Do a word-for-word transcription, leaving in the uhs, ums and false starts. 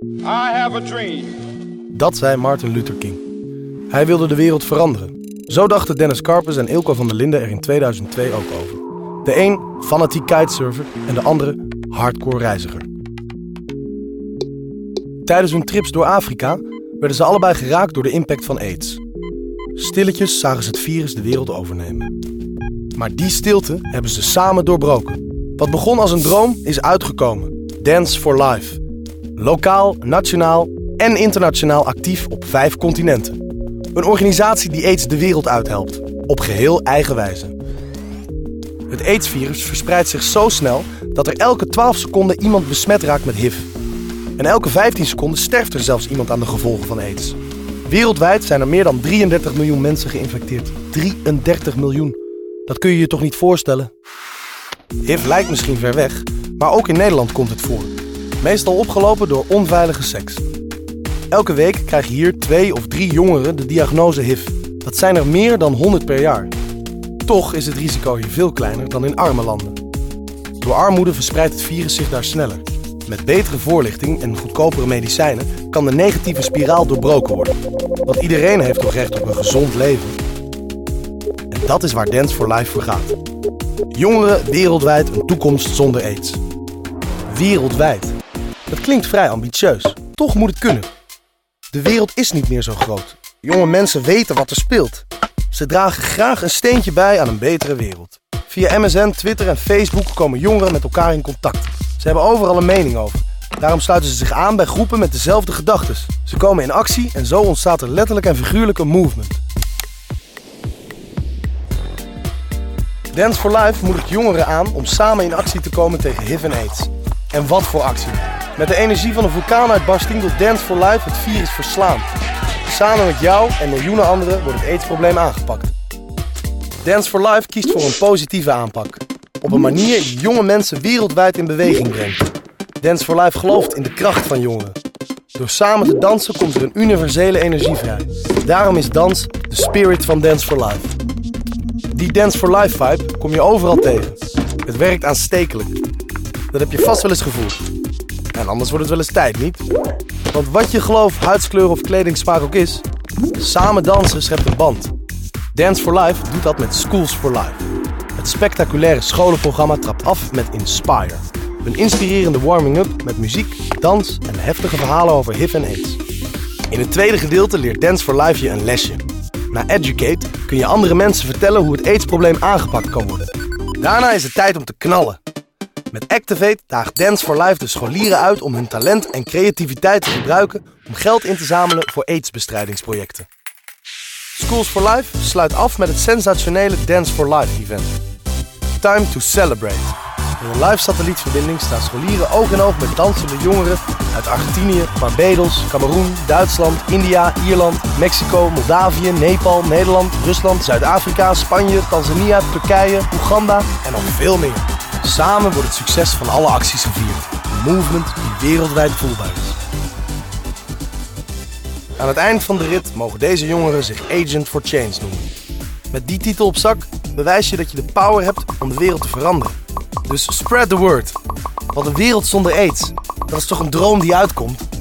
I have a dream. Dat zei Martin Luther King. Hij wilde de wereld veranderen. Zo dachten Dennis Karpers en Ilko van der Linden er in tweeduizend twee ook over. De een fanatiek kitesurfer en de andere hardcore reiziger. Tijdens hun trips door Afrika werden ze allebei geraakt door de impact van AIDS. Stilletjes zagen ze het virus de wereld overnemen. Maar die stilte hebben ze samen doorbroken. Wat begon als een droom is uitgekomen. Dance for Life. Lokaal, nationaal en internationaal actief op vijf continenten. Een organisatie die AIDS de wereld uithelpt. Op geheel eigen wijze. Het AIDS-virus verspreidt zich zo snel dat er elke twaalf seconden iemand besmet raakt met H I V. En elke vijftien seconden sterft er zelfs iemand aan de gevolgen van AIDS. Wereldwijd zijn er meer dan drieëndertig miljoen mensen geïnfecteerd. drieëndertig miljoen. Dat kun je je toch niet voorstellen? H I V lijkt misschien ver weg, maar ook in Nederland komt het voor. Meestal opgelopen door onveilige seks. Elke week krijgen hier twee of drie jongeren de diagnose H I V. Dat zijn er meer dan honderd per jaar. Toch is het risico hier veel kleiner dan in arme landen. Door armoede verspreidt het virus zich daar sneller. Met betere voorlichting en goedkopere medicijnen kan de negatieve spiraal doorbroken worden. Want iedereen heeft toch recht op een gezond leven. En dat is waar Dance for Life voor gaat. Jongeren wereldwijd een toekomst zonder AIDS. Wereldwijd. Dat klinkt vrij ambitieus. Toch moet het kunnen. De wereld is niet meer zo groot. Jonge mensen weten wat er speelt. Ze dragen graag een steentje bij aan een betere wereld. Via M S N, Twitter en Facebook komen jongeren met elkaar in contact. Ze hebben overal een mening over. Daarom sluiten ze zich aan bij groepen met dezelfde gedachten. Ze komen in actie en zo ontstaat er letterlijk en figuurlijk een movement. Dance for Life moedigt jongeren aan om samen in actie te komen tegen H I V en AIDS. En wat voor actie? Met de energie van een vulkaanuitbarsting wil Dance for Life het virus verslaan. Samen met jou en miljoenen anderen wordt het AIDS-probleem aangepakt. Dance for Life kiest voor een positieve aanpak. Op een manier die jonge mensen wereldwijd in beweging brengt. Dance for Life gelooft in de kracht van jongeren. Door samen te dansen komt er een universele energie vrij. Daarom is dans de spirit van Dance for Life. Die Dance for Life vibe kom je overal tegen. Het werkt aanstekelijk. Dat heb je vast wel eens gevoeld. En anders wordt het wel eens tijd, niet? Want wat je geloof, huidskleur of kledingsmaak ook is, samen dansen schept een band. Dance for Life doet dat met Schools for Life. Het spectaculaire scholenprogramma trapt af met Inspire. Een inspirerende warming-up met muziek, dans en heftige verhalen over H I V en AIDS. In het tweede gedeelte leert Dance for Life je een lesje. Na Educate kun je andere mensen vertellen hoe het AIDS-probleem aangepakt kan worden. Daarna is het tijd om te knallen. Met Activate daagt Dance for Life de scholieren uit om hun talent en creativiteit te gebruiken om geld in te zamelen voor AIDS-bestrijdingsprojecten. Schools for Life sluit af met het sensationele Dance for Life event. Time to celebrate. In een live satellietverbinding staan scholieren oog in oog met dansende jongeren uit Argentinië, Barbados, Cameroen, Duitsland, India, Ierland, Mexico, Moldavië, Nepal, Nederland, Rusland, Zuid-Afrika, Spanje, Tanzania, Turkije, Oeganda en nog veel meer. Samen wordt het succes van alle acties gevierd. Een movement die wereldwijd voelbaar is. Aan het eind van de rit mogen deze jongeren zich Agent for Change noemen. Met die titel op zak bewijs je dat je de power hebt om de wereld te veranderen. Dus spread the word. Want een wereld zonder AIDS, dat is toch een droom die uitkomt?